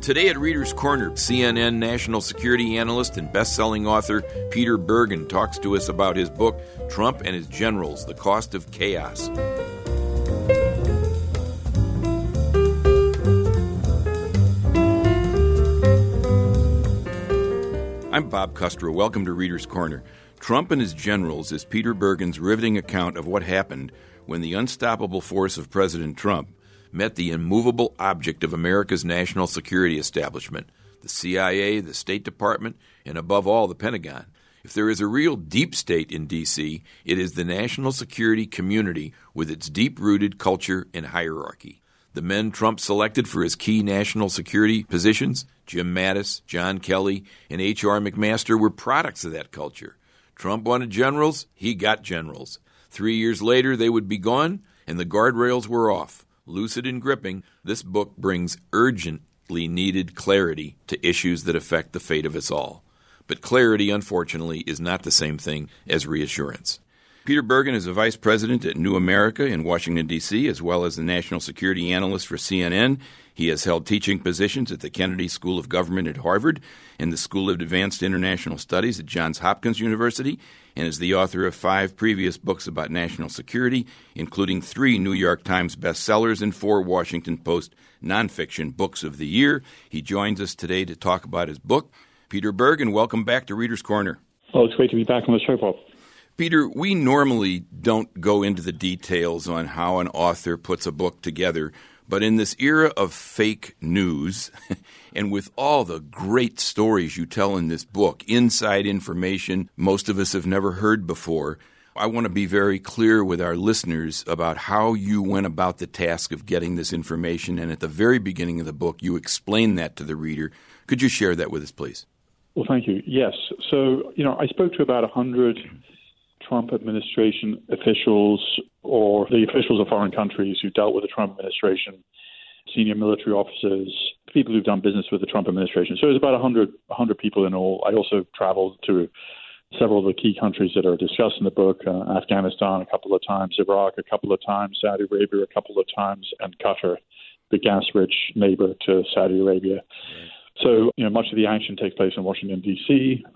Today at Reader's Corner, CNN national security analyst and best-selling author Peter Bergen talks to us about his book, Trump and His Generals, The Cost of Chaos. I'm Bob Custra. Welcome to Reader's Corner. Trump and His Generals is Peter Bergen's riveting account of what happened when the unstoppable force of President Trump met the immovable object of America's national security establishment, the CIA, the State Department, and above all, the Pentagon. If there is a real deep state in D.C., it is the national security community with its deep-rooted culture and hierarchy. The men Trump selected for his key national security positions, Jim Mattis, John Kelly, and H.R. McMaster, were products of that culture. Trump wanted generals, he got generals. 3 years later, they would be gone, and the guardrails were off. Lucid and gripping, this book brings urgently needed clarity to issues that affect the fate of us all. But clarity, unfortunately, is not the same thing as reassurance. Peter Bergen is a vice president at New America in Washington, D.C., as well as the national security analyst for CNN. He has held teaching positions at the Kennedy School of Government at Harvard and the School of Advanced International Studies at Johns Hopkins University, and is the author of 5 previous books about national security, including 3 New York Times bestsellers and 4 Washington Post nonfiction books of the year. He joins us today to talk about his book. Peter Bergen, welcome back to Reader's Corner. Oh, it's great to be back on the show, Bob. Peter, we normally don't go into the details on how an author puts a book together, but in this era of fake news, and with all the great stories you tell in this book, inside information most of us have never heard before, I want to be very clear with our listeners about how you went about the task of getting this information, and at the very beginning of the book, you explain that to the reader. Could you share that with us, please? Well, thank you. Yes. So, I spoke to about 100 Trump administration officials or the officials of foreign countries who dealt with the Trump administration, senior military officers, people who've done business with the Trump administration. So it was about 100 people in all. I also traveled to several of the key countries that are discussed in the book, Afghanistan a couple of times, Iraq a couple of times, Saudi Arabia a couple of times, and Qatar, the gas-rich neighbor to Saudi Arabia. So, much of the action takes place in Washington, D.C.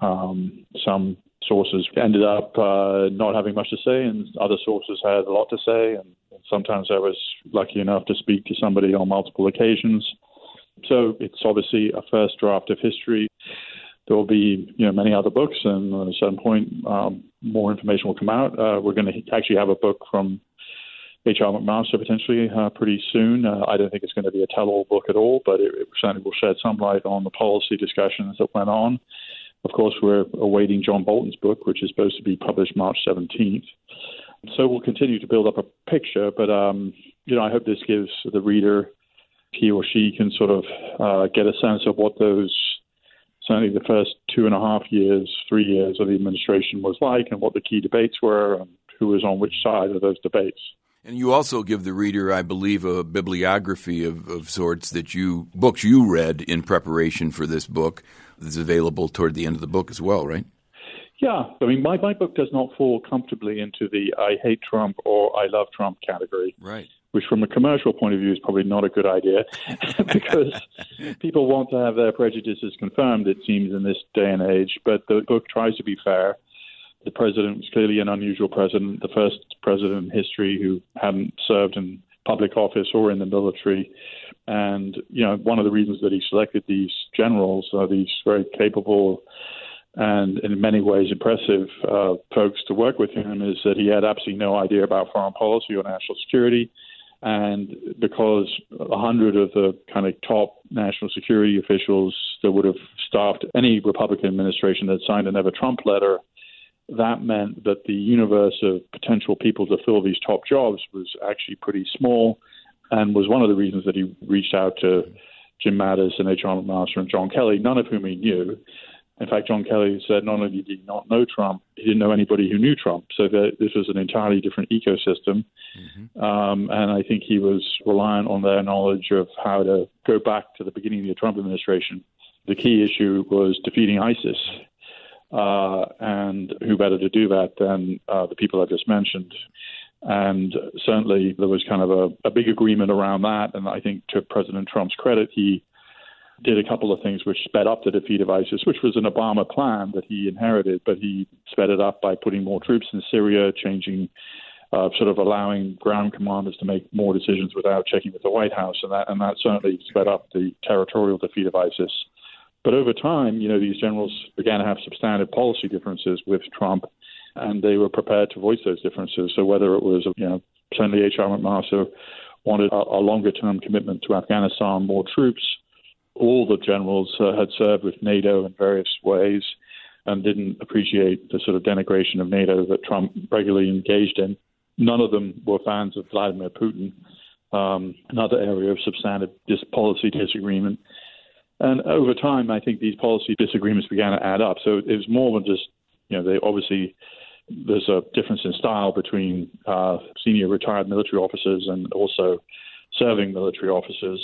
Some sources ended up not having much to say, and other sources had a lot to say, and sometimes I was lucky enough to speak to somebody on multiple occasions. So it's obviously a first draft of history. There will be, many other books, and at a certain point, more information will come out. We're going to actually have a book from H.R. McMaster potentially pretty soon. I don't think it's going to be a tell-all book at all, but it certainly will shed some light on the policy discussions that went on. Of course, we're awaiting John Bolton's book, which is supposed to be published March 17th. So we'll continue to build up a picture, but, I hope this gives the reader, he or she can sort of get a sense of what those, certainly the first 2.5 years, 3 years of the administration was like, and what the key debates were, and who was on which side of those debates. And you also give the reader, I believe, a bibliography of sorts books you read in preparation for this book that's available toward the end of the book as well, right? Yeah. I mean, my book does not fall comfortably into the I hate Trump or I love Trump category. Right. Which from a commercial point of view is probably not a good idea because people want to have their prejudices confirmed, it seems, in this day and age. But the book tries to be fair. The president was clearly an unusual president, the first president in history who hadn't served in public office or in the military. And, one of the reasons that he selected these generals, these very capable and in many ways impressive folks to work with him, is that he had absolutely no idea about foreign policy or national security. And because 100 of the kind of top national security officials that would have staffed any Republican administration that signed a Never Trump letter, that meant that the universe of potential people to fill these top jobs was actually pretty small, and was one of the reasons that he reached out to Jim Mattis and H.R. McMaster and John Kelly, none of whom he knew. In fact, John Kelly said not only did he not know Trump, he didn't know anybody who knew Trump. So this was an entirely different ecosystem. Mm-hmm. And I think he was reliant on their knowledge of how to go back to the beginning of the Trump administration. The key issue was defeating ISIS. And who better to do that than the people I just mentioned? And certainly there was kind of a big agreement around that. And I think to President Trump's credit, he did a couple of things which sped up the defeat of ISIS, which was an Obama plan that he inherited, but he sped it up by putting more troops in Syria, changing, sort of allowing ground commanders to make more decisions without checking with the White House, and that certainly sped up the territorial defeat of ISIS. But over time, these generals began to have substantive policy differences with Trump, and they were prepared to voice those differences. So whether it was, certainly H.R. McMaster wanted a longer-term commitment to Afghanistan, more troops. All the generals had served with NATO in various ways and didn't appreciate the sort of denigration of NATO that Trump regularly engaged in. None of them were fans of Vladimir Putin, another area of substantive policy disagreement. And over time, I think these policy disagreements began to add up. So it was more than just, there's a difference in style between senior retired military officers and also serving military officers.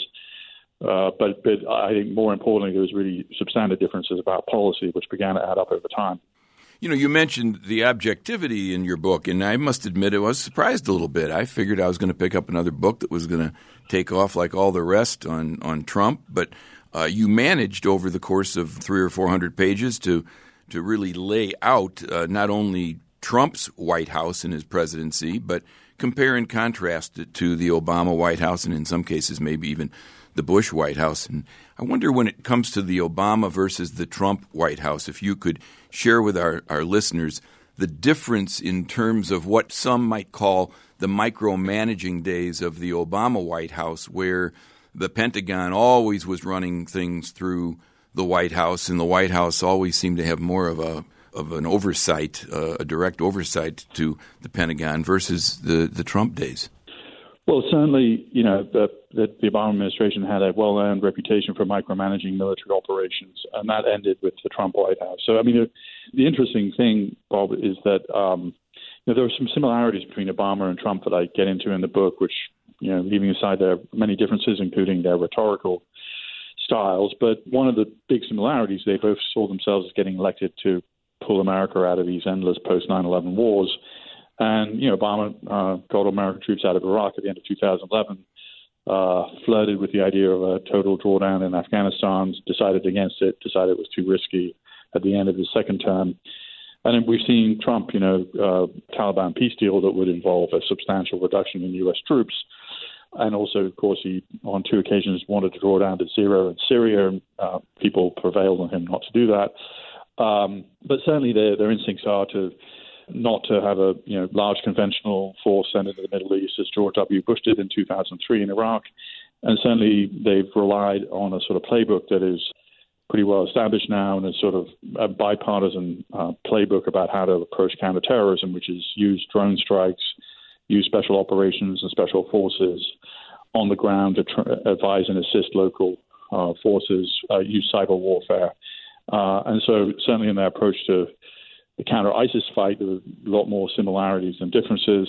But I think more importantly, there was really substantive differences about policy, which began to add up over time. You mentioned the objectivity in your book, and I must admit I was surprised a little bit. I figured I was going to pick up another book that was going to take off like all the rest on Trump, but you managed over the course of 300 or 400 pages to really lay out not only Trump's White House and his presidency, but compare and contrast it to the Obama White House and in some cases maybe even the Bush White House. And I wonder when it comes to the Obama versus the Trump White House, if you could share with our listeners the difference in terms of what some might call the micromanaging days of the Obama White House, where the Pentagon always was running things through the White House, and the White House always seemed to have more of an oversight, a direct oversight to the Pentagon versus the Trump days. Well, certainly, the Obama administration had a well-earned reputation for micromanaging military operations, and that ended with the Trump White House. So, the interesting thing, Bob, is that there are some similarities between Obama and Trump that I get into in the book, which, leaving aside their many differences, including their rhetorical styles. But one of the big similarities, they both saw themselves as getting elected to pull America out of these endless post-9/11 wars. And, Obama got American troops out of Iraq at the end of 2011, flirted with the idea of a total drawdown in Afghanistan, decided against it, decided it was too risky at the end of his second term. And then we've seen Trump, Taliban peace deal that would involve a substantial reduction in U.S. troops. And also, of course, he on two occasions wanted to draw down to zero in Syria. And, people prevailed on him not to do that. But certainly their instincts are not to have a large conventional force sent into the Middle East as George W. Bush did in 2003 in Iraq. And certainly they've relied on a sort of playbook that is pretty well established now, and a sort of a bipartisan playbook about how to approach counterterrorism, which is use drone strikes, use special operations and special forces on the ground to advise and assist local forces, use cyber warfare. And so certainly in their approach to the counter-ISIS fight, there are a lot more similarities than differences.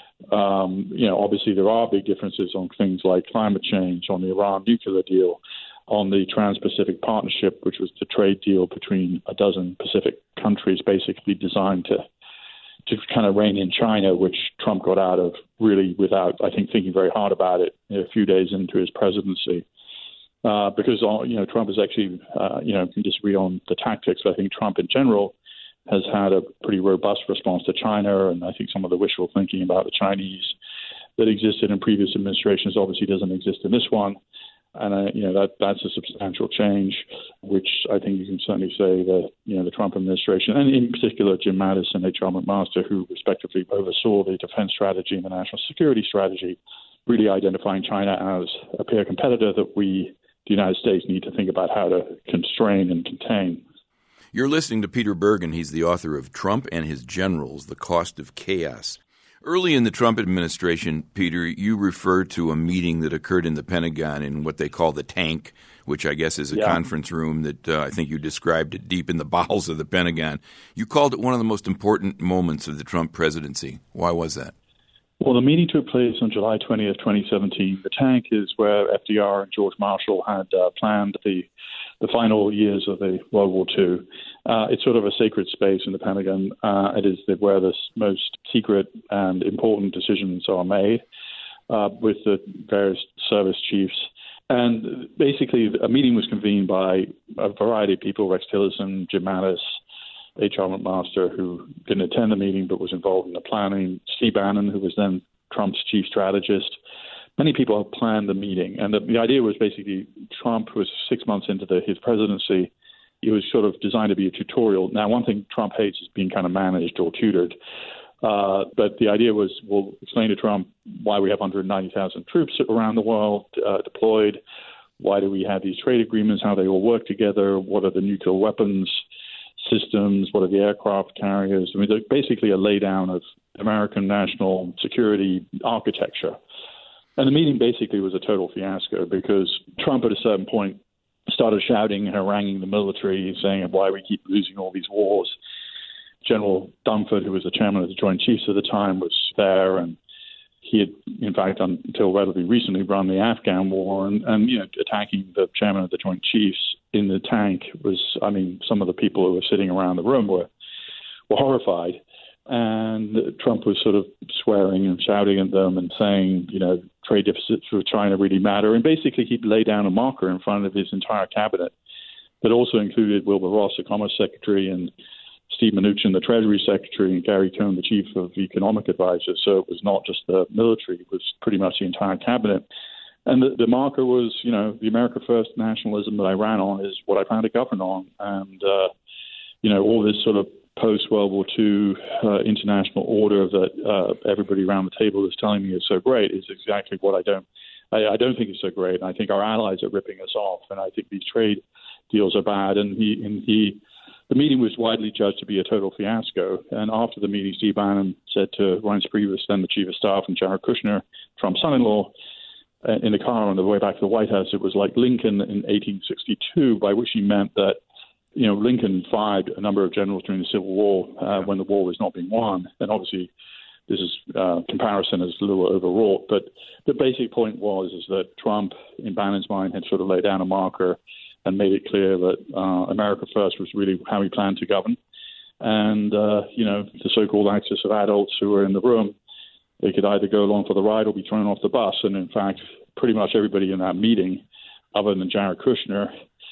Obviously there are big differences on things like climate change, on the Iran nuclear deal, on the Trans-Pacific Partnership, which was the trade deal between a dozen Pacific countries, basically designed to kind of rein in China, which Trump got out of really without, I think, thinking very hard about it a few days into his presidency. Because Trump is actually, can disagree on the tactics, but I think Trump in general has had a pretty robust response to China, and I think some of the wishful thinking about the Chinese that existed in previous administrations obviously doesn't exist in this one. And, that's a substantial change, which I think you can certainly say that, the Trump administration, and in particular Jim Mattis and H.R. McMaster, who respectively oversaw the defense strategy and the national security strategy, really identifying China as a peer competitor that we, the United States, need to think about how to constrain and contain. You're listening to Peter Bergen. He's the author of Trump and His Generals, The Cost of Chaos. Early in the Trump administration, Peter, you referred to a meeting that occurred in the Pentagon in what they call the tank, which I guess is a conference room that I think you described it deep in the bowels of the Pentagon. You called it one of the most important moments of the Trump presidency. Why was that? Well, the meeting took place on July 20th, 2017. The tank is where FDR and George Marshall had planned the final years of the World War II. It's sort of a sacred space in the Pentagon. It is where the most secret and important decisions are made with the various service chiefs And basically, a meeting was convened by a variety of people, Rex Tillerson, Jim Mattis, H.R. McMaster, who didn't attend the meeting but was involved in the planning, Steve Bannon, who was then Trump's chief strategist. Many people had planned the meeting. And the idea was basically Trump was 6 months into his presidency. It was sort of designed to be a tutorial. Now, one thing Trump hates is being kind of managed or tutored. But the idea was, we'll explain to Trump why we have 190,000 troops around the world deployed. Why do we have these trade agreements? How they all work together? What are the nuclear weapons systems? What are the aircraft carriers? I mean, they're basically a laydown of American national security architecture. And the meeting basically was a total fiasco because Trump at a certain point started shouting and haranguing the military, saying why we keep losing all these wars. General Dunford, who was the chairman of the Joint Chiefs at the time, was there, and he had, in fact, until relatively recently, run the Afghan war, and attacking the chairman of the Joint Chiefs in the tank was, I mean, some of the people who were sitting around the room were horrified, and Trump was sort of swearing and shouting at them and saying, trade deficits were trying to really matter, and basically he laid down a marker in front of his entire cabinet that also included Wilbur Ross, the Commerce Secretary, and Steve Mnuchin, the Treasury Secretary, and Gary Cohn, the Chief of Economic Advisors. So it was not just the military, it was pretty much the entire cabinet. And the marker was, the America First nationalism that I ran on is what I plan to govern on. And, all this sort of post-World War II international order that everybody around the table is telling me is so great is exactly what I don't think is so great. I think our allies are ripping us off, and I think these trade deals are bad. And the meeting was widely judged to be a total fiasco. And after the meeting, Steve Bannon said to Reince Priebus, then the chief of staff, and Jared Kushner, Trump's son-in-law, in the car on the way back to the White House, it was like Lincoln in 1862, by which he meant that, Lincoln fired a number of generals during the Civil War when the war was not being won. And obviously, this is comparison is a little overwrought. But the basic point is that Trump, in Bannon's mind, had sort of laid down a marker and made it clear that America First was really how he planned to govern. And, the so-called axis of adults who were in the room, they could either go along for the ride or be thrown off the bus. And, in fact, pretty much everybody in that meeting, other than Jared Kushner,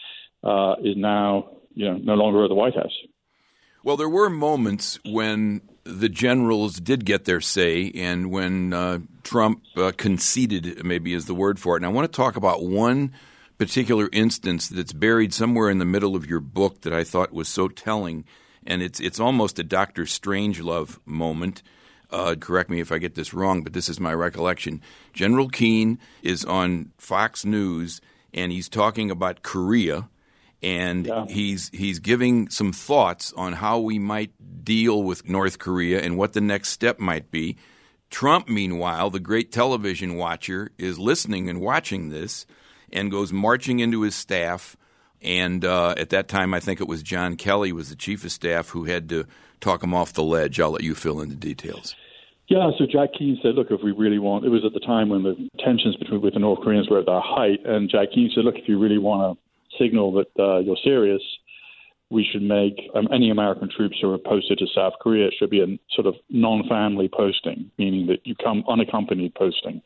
is now, no longer at the White House. Well, there were moments when the generals did get their say and when Trump conceded, maybe is the word for it. And I want to talk about one particular instance that's buried somewhere in the middle of your book that I thought was so telling, and it's almost a Dr. Strangelove moment. Correct me if I get this wrong, but this is my recollection. General Keane is on Fox News, and he's talking about Korea, and he's giving some thoughts on how we might deal with North Korea and what the next step might be. Trump, meanwhile, the great television watcher, is listening and watching this, and goes marching into his staff. And at that time, I think it was John Kelly was the chief of staff who had to talk him off the ledge. I'll let you fill in the details. Yeah, so Jack Keane said, look, if we really want – it was at the time when the tensions with the North Koreans were at their height. And Jack Keane said, look, if you really want to signal that you're serious, we should make any American troops who are posted to South Korea, it should be a sort of non-family posting, meaning that you come unaccompanied posting.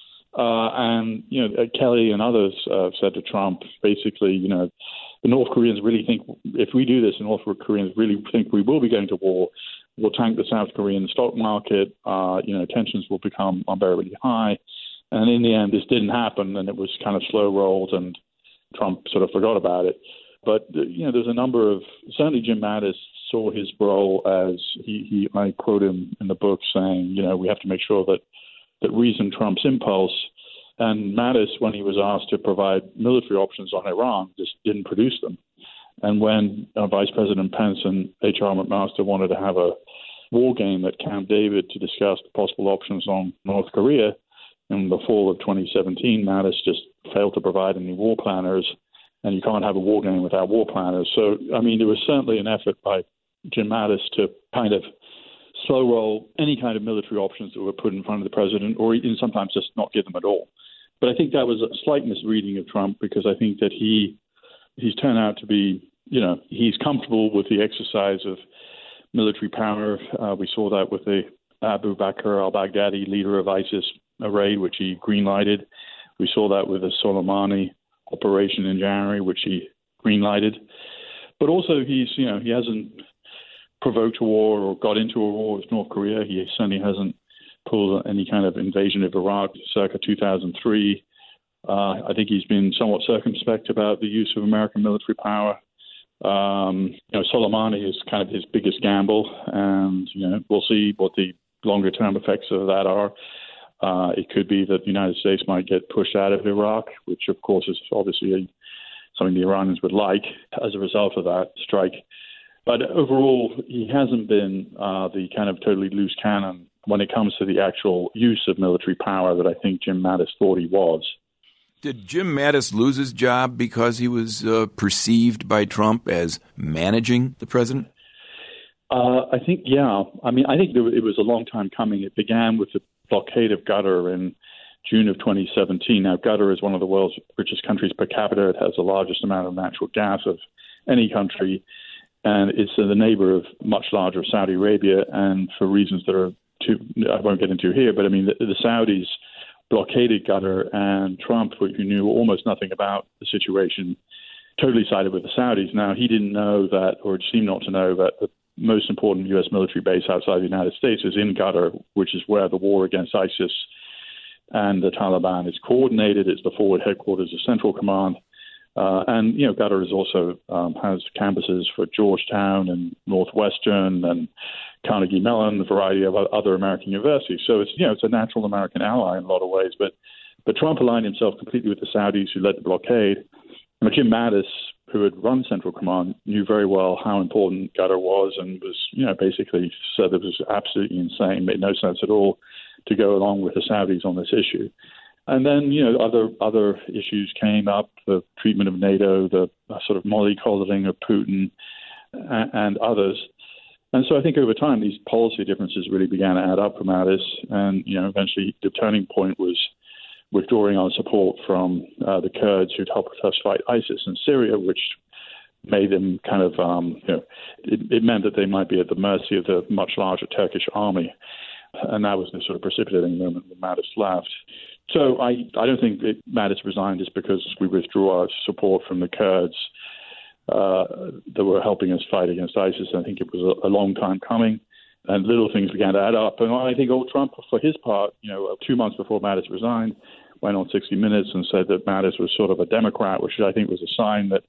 And, Kelly and others said to Trump, basically, the North Koreans really think if we do this, the North Koreans really think we will be going to war. We'll tank the South Korean stock market. Tensions will become unbearably high. And in the end, this didn't happen, and it was kind of slow rolled, and Trump sort of forgot about it. But, there's a number of – certainly Jim Mattis saw his role as I quote him in the book saying, we have to make sure that reason Trump's impulse. And Mattis, when he was asked to provide military options on Iran, just didn't produce them. And when Vice President Pence and H.R. McMaster wanted to have a war game at Camp David to discuss the possible options on North Korea in the fall of 2017, Mattis just failed to provide any war planners. And you can't have a war game without war planners. So, there was certainly an effort by Jim Mattis to kind of slow roll any kind of military options that were put in front of the president, or even sometimes just not give them at all. But I think that was a slight misreading of Trump, because I think that he's turned out to be, he's comfortable with the exercise of military power. We saw that with the Abu Bakr al-Baghdadi, leader of ISIS raid, which he green-lighted. We saw that with the Soleimani operation in January, which he green-lighted. But also, he hasn't provoked a war or got into a war with North Korea. He certainly hasn't pulled any kind of invasion of Iraq circa 2003. I think he's been somewhat circumspect about the use of American military power. Soleimani is kind of his biggest gamble, and we'll see what the longer-term effects of that are. It could be that the United States might get pushed out of Iraq, which, of course, is obviously something the Iranians would like as a result of that strike. But overall, he hasn't been the kind of totally loose cannon when it comes to the actual use of military power that I think Jim Mattis thought he was. Did Jim Mattis lose his job because he was perceived by Trump as managing the president? I think, yeah. I mean, I think it was a long time coming. It began with the blockade of Qatar in June of 2017. Now, Qatar is one of the world's richest countries per capita. It has the largest amount of natural gas of any country, and it's the neighbor of much larger Saudi Arabia. And for reasons that I won't get into here, but I mean, the Saudis blockaded Qatar, and Trump, who knew almost nothing about the situation, totally sided with the Saudis. Now, he didn't know that, or seemed not to know, that the most important U.S. military base outside the United States is in Qatar, which is where the war against ISIS and the Taliban is coordinated. It's the forward headquarters of Central Command. And Qatar is also has campuses for Georgetown and Northwestern and Carnegie Mellon, a variety of other American universities. So it's a natural American ally in a lot of ways. But Trump aligned himself completely with the Saudis, who led the blockade. And Jim Mattis, who had run Central Command, knew very well how important Qatar was, and was basically said it was absolutely insane, made no sense at all to go along with the Saudis on this issue. And then, other issues came up, the treatment of NATO, the sort of mollycoddling of Putin, and others. And so I think over time, these policy differences really began to add up for Mattis. And, eventually the turning point was withdrawing our support from the Kurds who'd helped us fight ISIS in Syria, which made them kind of, it meant that they might be at the mercy of the much larger Turkish army. And that was the sort of precipitating moment when Mattis left. So I don't think Mattis resigned just because we withdrew our support from the Kurds that were helping us fight against ISIS. I think it was a long time coming, and little things began to add up. And I think old Trump, for his part, 2 months before Mattis resigned, went on 60 Minutes and said that Mattis was sort of a Democrat, which I think was a sign that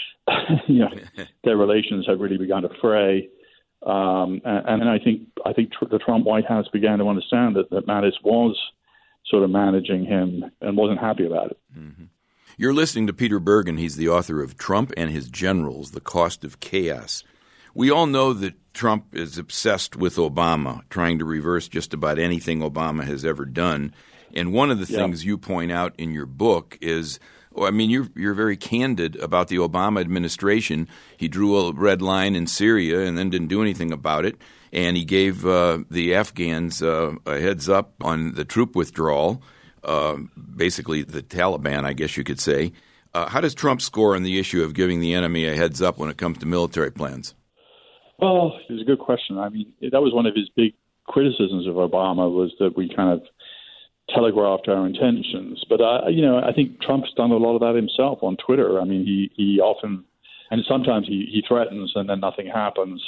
their relations had really begun to fray. And I think the Trump White House began to understand that Mattis was sort of managing him and wasn't happy about it. Mm-hmm. You're listening to Peter Bergen. He's the author of Trump and His Generals, The Cost of Chaos. We all know that Trump is obsessed with Obama, trying to reverse just about anything Obama has ever done. And one of the things you point out in your book is, you're very candid about the Obama administration. He drew a red line in Syria and then didn't do anything about it. And he gave the Afghans a heads up on the troop withdrawal, basically the Taliban, I guess you could say. How does Trump score on the issue of giving the enemy a heads up when it comes to military plans? Well, it's a good question. I mean, that was one of his big criticisms of Obama, was that we kind of telegraphed our intentions. But, I think Trump's done a lot of that himself on Twitter. I mean, he often, and sometimes he threatens and then nothing happens.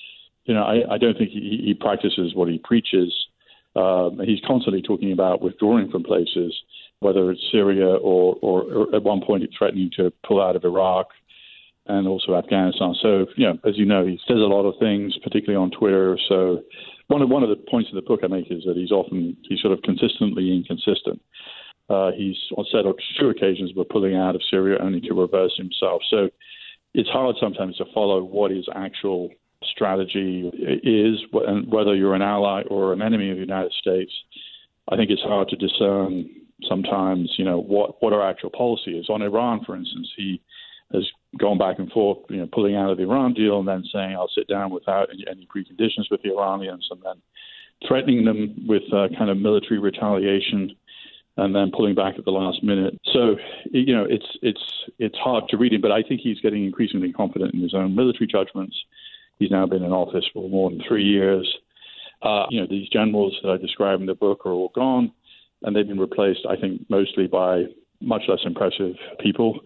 I don't think he practices what he preaches. He's constantly talking about withdrawing from places, whether it's Syria or at one point threatening to pull out of Iraq and also Afghanistan. So, as you know, he says a lot of things, particularly on Twitter. So one of the points in the book I make is that he's sort of consistently inconsistent. He's said on 2 occasions we're pulling out of Syria only to reverse himself. So it's hard sometimes to follow what his actual strategy is, and whether you're an ally or an enemy of the United States. I think it's hard to discern sometimes, what our actual policy is. On Iran, for instance, he has gone back and forth, pulling out of the Iran deal and then saying, I'll sit down without any preconditions with the Iranians, and then threatening them with kind of military retaliation and then pulling back at the last minute. So, it's hard to read him, but I think he's getting increasingly confident in his own military judgments. He's now been in office for more than 3 years. These generals that I describe in the book are all gone. and they've been replaced, I think, mostly by much less impressive people.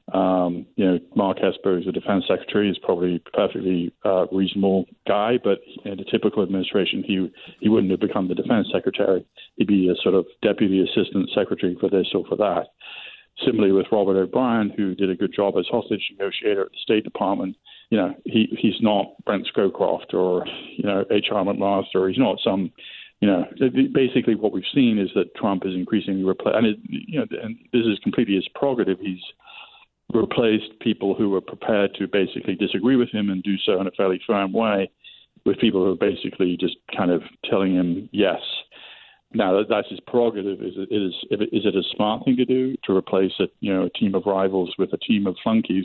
Mark Esper, who's the defense secretary, is probably a perfectly reasonable guy, but in a typical administration, he wouldn't have become the defense secretary. He'd be a sort of deputy assistant secretary for this or for that. Similarly with Robert O'Brien, who did a good job as hostage negotiator at the State Department. He's not Brent Scowcroft or, H.R. McMaster. He's not some, basically what we've seen is that Trump is increasingly and this is completely his prerogative. He's replaced people who were prepared to basically disagree with him and do so in a fairly firm way with people who are basically just kind of telling him yes. Now, that's his prerogative. Is it a smart thing to do, to replace a team of rivals with a team of flunkies?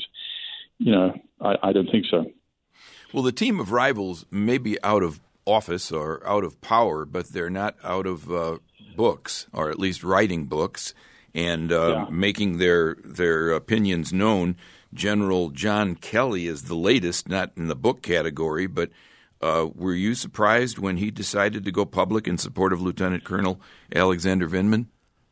I don't think so. Well, the team of rivals may be out of office or out of power, but they're not out of books, or at least writing books and making their opinions known. General John Kelly is the latest, not in the book category, but were you surprised when he decided to go public in support of Lieutenant Colonel Alexander Vindman?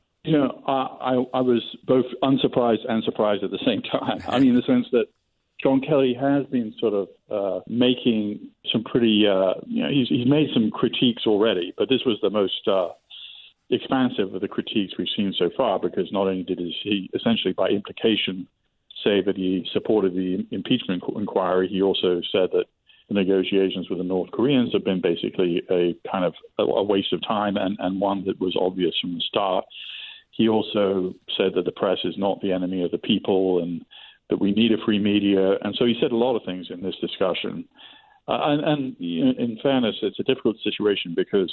I was both unsurprised and surprised at the same time. I mean, in the sense that John Kelly has been sort of making some pretty, he's made some critiques already, but this was the most expansive of the critiques we've seen so far, because not only did he essentially by implication say that he supported the impeachment inquiry, he also said that the negotiations with the North Koreans have been basically a kind of a waste of time and one that was obvious from the start. He also said that the press is not the enemy of the people and that we need a free media. And so he said a lot of things in this discussion. And in fairness, it's a difficult situation because,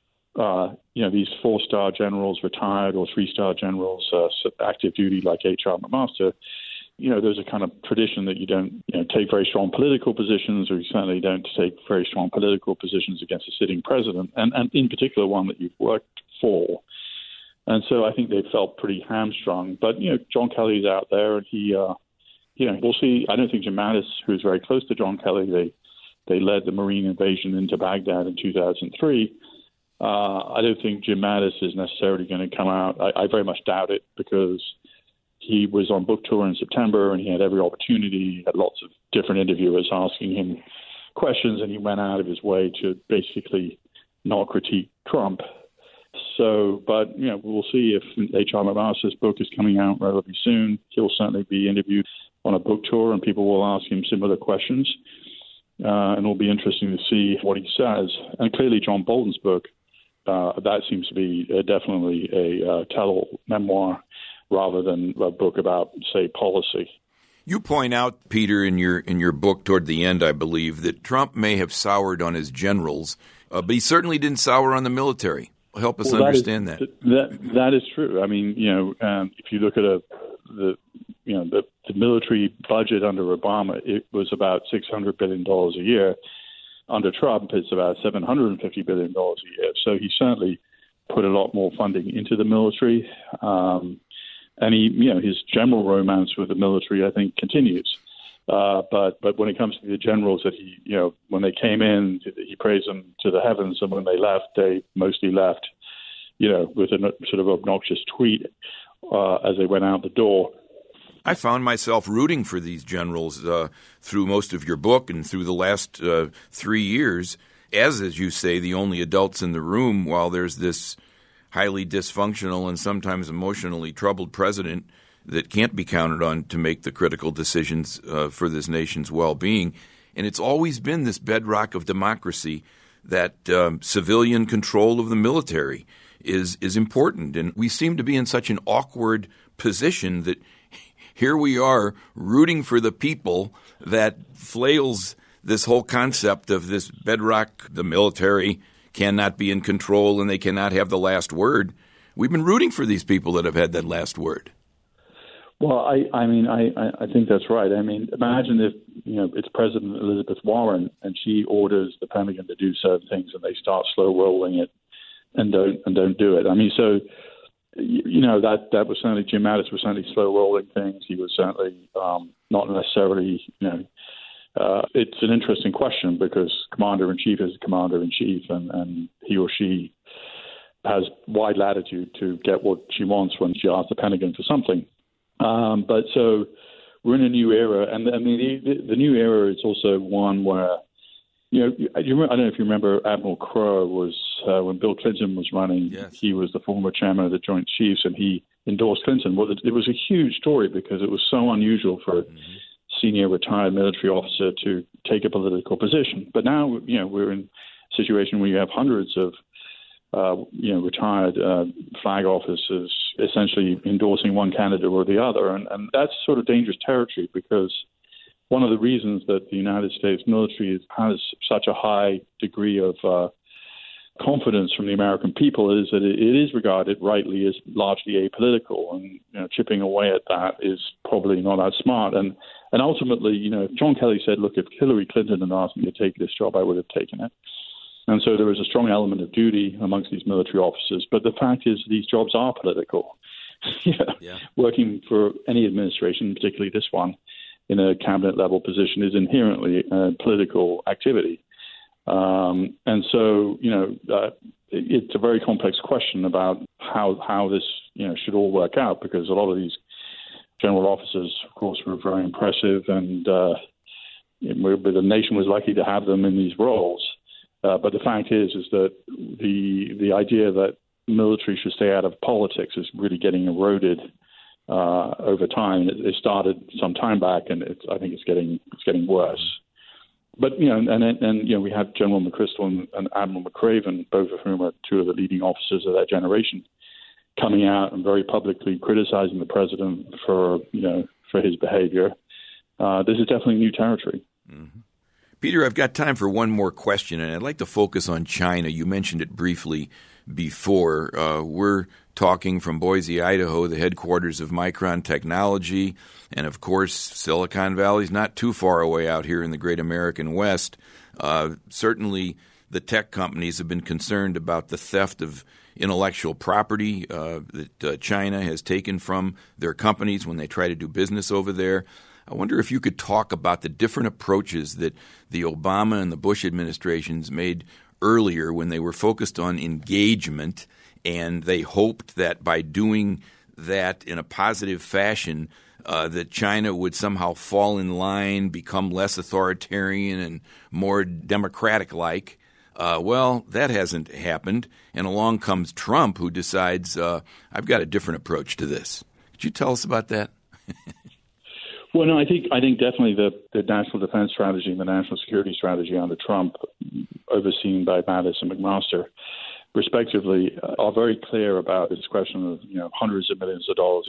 these 4-star generals retired or 3-star generals active duty like H.R. McMaster, there's a kind of tradition that you don't, take very strong political positions, or you certainly don't take very strong political positions against a sitting president, and in particular one that you've worked for. And so I think they felt pretty hamstrung. But, John Kelly's out there, and he, we'll see. I don't think Jim Mattis, who's very close to John Kelly, they led the Marine invasion into Baghdad in 2003. I don't think Jim Mattis is necessarily going to come out. I very much doubt it, because he was on book tour in September and he had every opportunity. He had lots of different interviewers asking him questions, and he went out of his way to basically not critique Trump. So, but, we'll see if H.R. McMaster's book is coming out relatively soon. He'll certainly be interviewed on a book tour and people will ask him similar questions. And it'll be interesting to see what he says. And clearly John Bolton's book, that seems to be definitely a tell-all memoir rather than a book about, say, policy. You point out, Peter, in your book toward the end, I believe, that Trump may have soured on his generals, but he certainly didn't sour on the military. Help us understand that. That is true. I mean, if you look at the military budget under Obama, it was about $600 billion a year. Under Trump, it's about $750 billion a year. So he certainly put a lot more funding into the military. And his general romance with the military, I think, continues. But when it comes to the generals that he, when they came in, he praised them to the heavens, and when they left, they mostly left, with a sort of obnoxious tweet as they went out the door. I found myself rooting for these generals through most of your book and through the last 3 years, as you say, the only adults in the room, while there's this highly dysfunctional and sometimes emotionally troubled president that can't be counted on to make the critical decisions for this nation's well-being. And it's always been this bedrock of democracy that civilian control of the military is important. And we seem to be in such an awkward position that here we are rooting for the people that flails this whole concept of this bedrock, the military cannot be in control and they cannot have the last word. We've been rooting for these people that have had that last word. Well, I think that's right. I mean, imagine if, it's President Elizabeth Warren and she orders the Pentagon to do certain things and they start slow rolling it and don't do it. I mean, so, that was certainly, Jim Mattis was certainly slow rolling things. He was certainly not necessarily, it's an interesting question because Commander-in-Chief is Commander-in-Chief and he or she has wide latitude to get what she wants when she asks the Pentagon for something. But so we're in a new era, and the new era is also one where, I don't know if you remember Admiral Crowe was, when Bill Clinton was running, yes. He was the former chairman of the Joint Chiefs, and he endorsed Clinton. Well, it was a huge story because it was so unusual for a senior retired military officer to take a political position. But now, we're in a situation where you have hundreds of retired flag officers essentially endorsing one candidate or the other. And that's sort of dangerous territory because one of the reasons that the United States military has such a high degree of confidence from the American people is that it is regarded rightly as largely apolitical, and chipping away at that is probably not as smart. And ultimately, John Kelly said, look, if Hillary Clinton had asked me to take this job, I would have taken it. And so there was a strong element of duty amongst these military officers. But the fact is these jobs are political. Working for any administration, particularly this one, in a cabinet-level position is inherently political activity. And so, it's a very complex question about how this, should all work out, because a lot of these general officers, of course, were very impressive, and the nation was lucky to have them in these roles. But the fact is that the idea that military should stay out of politics is really getting eroded over time. It started some time back, and I think it's getting worse. But we had General McChrystal and Admiral McRaven, both of whom are two of the leading officers of that generation, coming out and very publicly criticizing the president for his behavior. This is definitely new territory. Mm-hmm. Peter, I've got time for one more question, and I'd like to focus on China. You mentioned it briefly before. We're talking from Boise, Idaho, the headquarters of Micron Technology, and of course Silicon Valley's not too far away out here in the great American West. Certainly the tech companies have been concerned about the theft of intellectual property that China has taken from their companies when they try to do business over there. I wonder if you could talk about the different approaches that the Obama and the Bush administrations made earlier when they were focused on engagement, and they hoped that by doing that in a positive fashion that China would somehow fall in line, become less authoritarian and more democratic-like. Well, that hasn't happened, and along comes Trump, who decides, I've got a different approach to this. Could you tell us about that? Well, no, I think definitely the national defense strategy and the national security strategy under Trump, overseen by Mattis and McMaster, respectively, are very clear about this question of hundreds of billions of dollars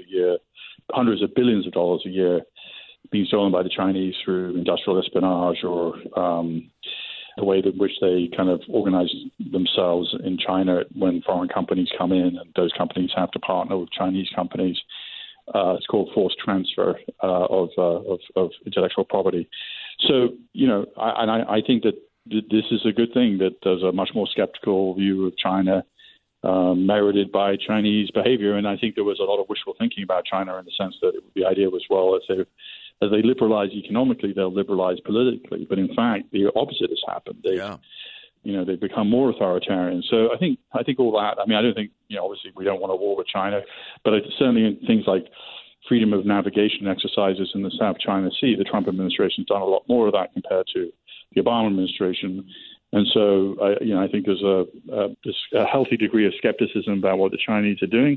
a year being stolen by the Chinese through industrial espionage or the way in which they kind of organize themselves in China when foreign companies come in, and those companies have to partner with Chinese companies. It's called forced transfer of intellectual property. So, I think that this is a good thing, that there's a much more skeptical view of China merited by Chinese behavior. And I think there was a lot of wishful thinking about China in the sense that the idea was, well, as they liberalize economically, they'll liberalize politically. But in fact, the opposite has happened. They've become more authoritarian. So I think all that. I mean, I don't think obviously we don't want a war with China, but certainly in things like freedom of navigation exercises in the South China Sea, the Trump administration has done a lot more of that compared to the Obama administration. And so I think there's a healthy degree of skepticism about what the Chinese are doing.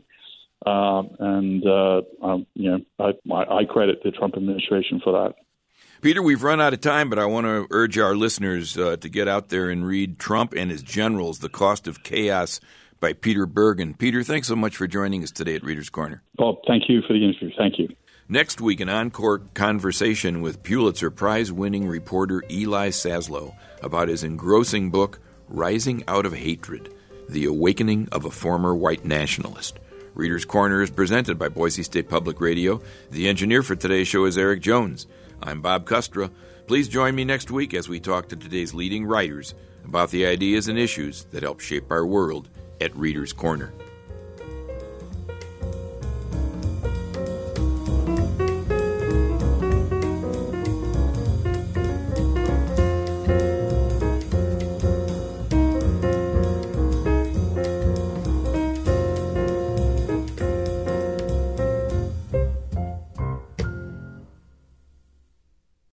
I credit the Trump administration for that. Peter, we've run out of time, but I want to urge our listeners to get out there and read Trump and His Generals, The Cost of Chaos by Peter Bergen. Peter, thanks so much for joining us today at Reader's Corner. Well, thank you for the interview. Thank you. Next week, an encore conversation with Pulitzer Prize-winning reporter Eli Saslow about his engrossing book, Rising Out of Hatred, The Awakening of a Former White Nationalist. Reader's Corner is presented by Boise State Public Radio. The engineer for today's show is Eric Jones. I'm Bob Custra. Please join me next week as we talk to today's leading writers about the ideas and issues that help shape our world at Reader's Corner.